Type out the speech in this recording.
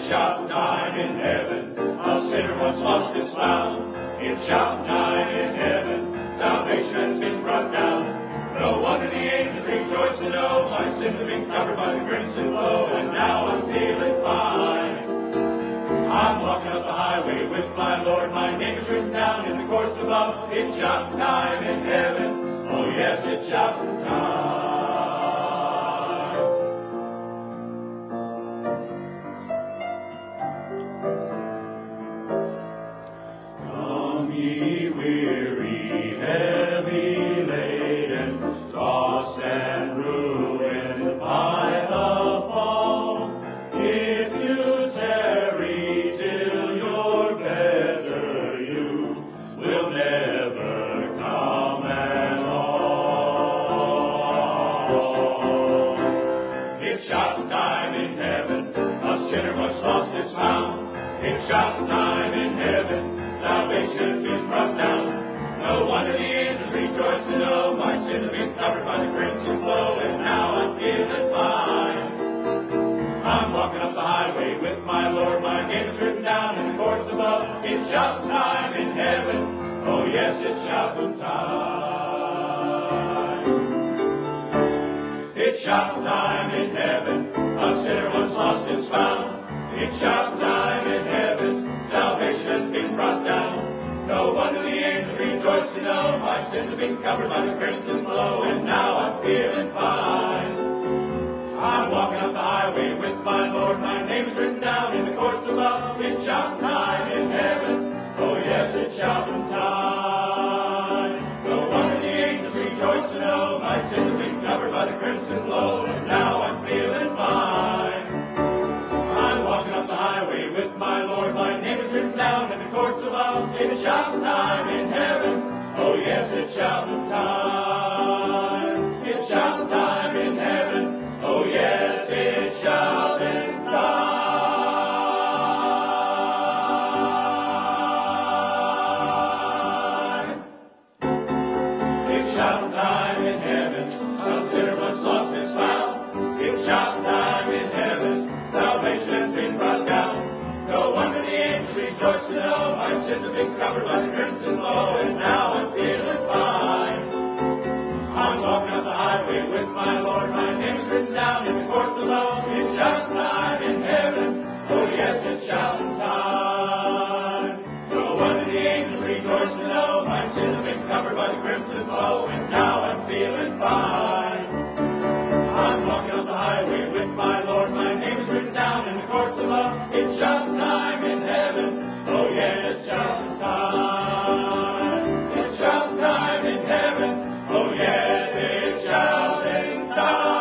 It's shout time in heaven. A sinner once lost is found. It's shout time in heaven. Salvation has been brought down. No wonder the angels rejoice to know my sins have been covered by the crimson flow, and now I'm feeling fine. I'm walking up the highway with my Lord. My name is written down in the courts above. It's shout time in heaven. Oh yes, it's shout time. Come ye weary, heavy laden, tossed and ruined by the fall. If you tarry till you're better, you will never come at all. It's shout time in heaven. A sinner once lost is found. It's shout time in heaven. Salvation has been brought down. No wonder the angels rejoice to know my sins have been covered by the crimson flow, and now I'm feeling fine. I'm walking up the highway with my Lord. My name is written down in the courts above. It's shout time in heaven. Oh yes, it's shouting time. It's shout time in heaven. A sinner once lost is found. It's shout time in heaven. Salvation has been brought down. No wonder the angels rejoice to know my sins have been covered by the crimson flow, and now I'm feeling fine. I'm walking up the highway with my Lord. My name is written down in the courts above. It's shouting time in heaven. Oh yes, it's shouting time. No wonder the angels rejoice to know my sins have been covered by the crimson flow, and now I'm feeling fine. I'm walking up the highway with my Lord. My name is written down in the courts above. It's shouting time in heaven. Oh yes, it's shouting time. It's shouting time in heaven. Oh yes, it's shouting time. It's shouting time in heaven. A sinner once lost is found. It's shouting time in heaven. Salvation has been brought down. No wonder the angels rejoice to know my sins have been covered by the crimson flow, and now I'm feeling fine. I'm walking up the highway with my Lord. My name is written down in the courts above. It's shouting time in heaven. Oh yes, it's shouting time. No wonder the angels rejoice to know my sins have been covered by the crimson flow, and now I'm feeling fine. I'm walking up the highway with my Lord. My name is written down in the courts above. It's shouting time in heaven. Oh yes, it's shouting time. It's shouting time in heaven. Oh yes, it's shouting time.